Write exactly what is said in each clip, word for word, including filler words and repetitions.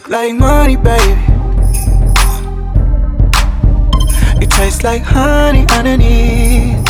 look like money, baby. You taste like honey underneath.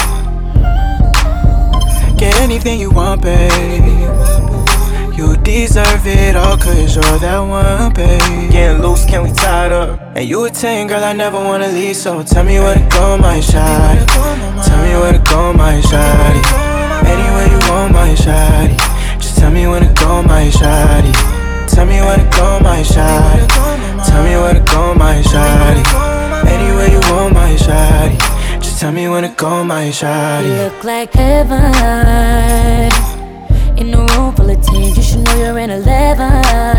Get anything you want, babe. You deserve it all, cause you're that one, babe. Getting loose, can we tie it up? And you a ten, girl, I never wanna leave. So tell me where to go, my shawty. Tell me where to go, my shawty. Anywhere you want, my shawty. Just tell me where to go, my shawty. Tell me where to go, my shawty. Tell me where to go, my shawty. Anywhere you want, my shawty. Just tell me where to go, my shawty. You look like heaven. In a room full of tens, you should know you're in eleven.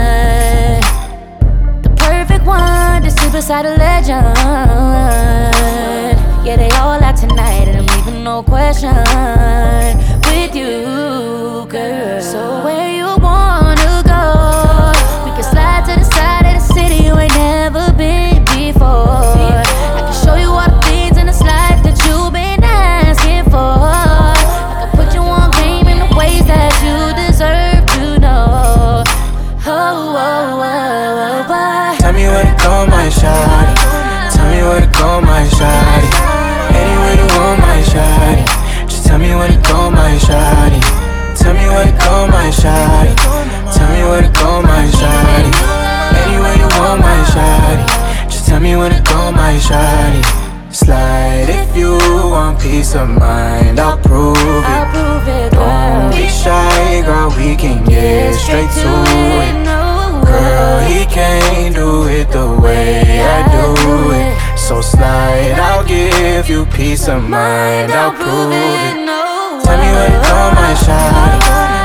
The perfect one to sit beside a legend. Yeah, they all out tonight, and I'm leaving no question with you, girl. So where you wanna go? We can slide to the side of the city you ain't never been before. I can show you all the things in this life that you've been asking for. I can put you on game in the ways that you deserve to know. Oh, oh, oh, oh, oh. Tell me where to go, my shawty. Tell me where to go, my shawty. Anywhere you want, my shawty. Just tell me where to go, my shawty. Tell me where to go, my shawty. Tell me where to go, my shawty. Anywhere you want, my shawty. Just tell me where to go, my shawty. Slide if you want peace of mind, I'll prove it. I'll prove it, girl. Don't be shy, girl, we can get straight to it. Girl, he can't do it the way I do it. So slide, I'll give you peace of mind, I'll prove it. Tell me where to go, my shawty.